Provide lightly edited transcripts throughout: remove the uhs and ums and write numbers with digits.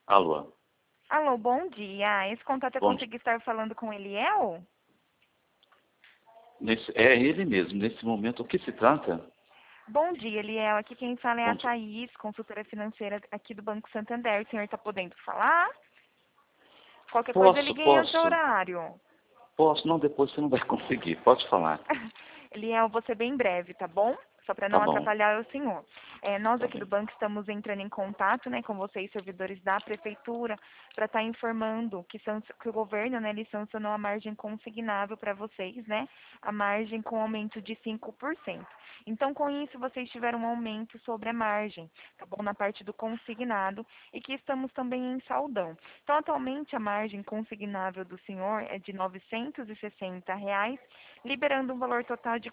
Alô? Alô, bom dia. Esse contato é Bom dia. conseguir estar falando com Eliel? É ele mesmo. Nesse momento, o que se trata? Bom dia, Eliel. Aqui quem fala é Bom a dia. Thaís, consultora financeira aqui do Banco Santander. O senhor está podendo falar? Qualquer coisa, eu Posso, liguei em outro posso. horário. Posso, não, depois você não vai conseguir. Pode falar. Eliel, vou ser bem breve, tá bom? Só para Tá não bom, atrapalhar o senhor. Nós tá aqui do bem. banco estamos entrando em contato, né, com vocês, servidores da prefeitura, para estar informando que o governo, né, ele sancionou a margem consignável para vocês, né, a margem com aumento de 5%. Então, com isso, vocês tiveram um aumento sobre a margem, tá bom, na parte do consignado, e que estamos também em saldão. Então, atualmente, a margem consignável do senhor é de R$ 960, liberando um valor total de R$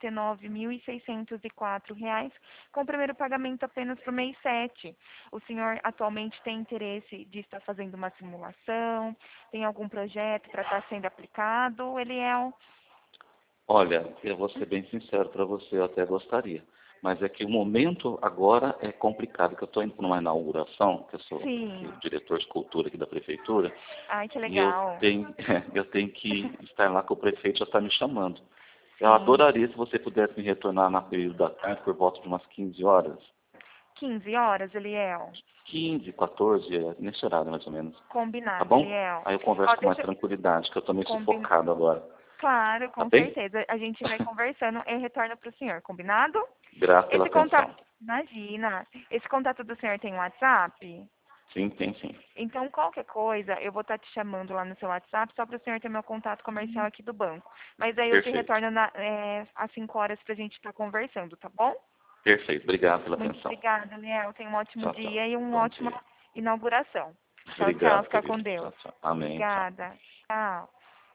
49.604, com o primeiro pagamento apenas para o mês 7. O senhor atualmente tem interesse de estar fazendo uma simulação? Tem algum projeto para estar sendo aplicado, Eliel? Olha, eu vou ser bem sincero para você, eu até gostaria. Mas é que o momento agora é complicado, que eu estou indo para uma inauguração, que eu sou aqui, Sim. diretor de cultura aqui da prefeitura, Ai, que e eu legal. tenho, eu tenho que estar lá, que o prefeito já está me chamando. Eu Sim. adoraria se você pudesse me retornar na período da tarde, por volta de umas 15 horas. 15 horas, Eliel. 15, 14, nesse horário mais ou menos. Tá Combinado, bom? Eliel. Aí eu Ó, converso com mais deixa... tranquilidade, que eu tô meio Combin... sufocado agora. Claro, Tá com bem? certeza. A gente vai conversando e retorna para o senhor, combinado? Grato pela Esse contato... atenção. Imagina. Esse contato do senhor tem WhatsApp? Sim, tem sim. Então, qualquer coisa, eu vou estar te chamando lá no seu WhatsApp, só para o senhor ter meu contato comercial aqui do banco. Mas aí eu te Perfeito. retorno às 5 horas para a gente estar conversando, tá bom? Perfeito. Obrigado pela Muito atenção. obrigada, Léo. Tenha um ótimo Tchau, tchau. dia e uma Bom ótima dia. inauguração. Tchau, tchau. Obrigado, Fica com querido. Tchau, Deus. tchau. Amém. Tchau. Obrigada. Tchau.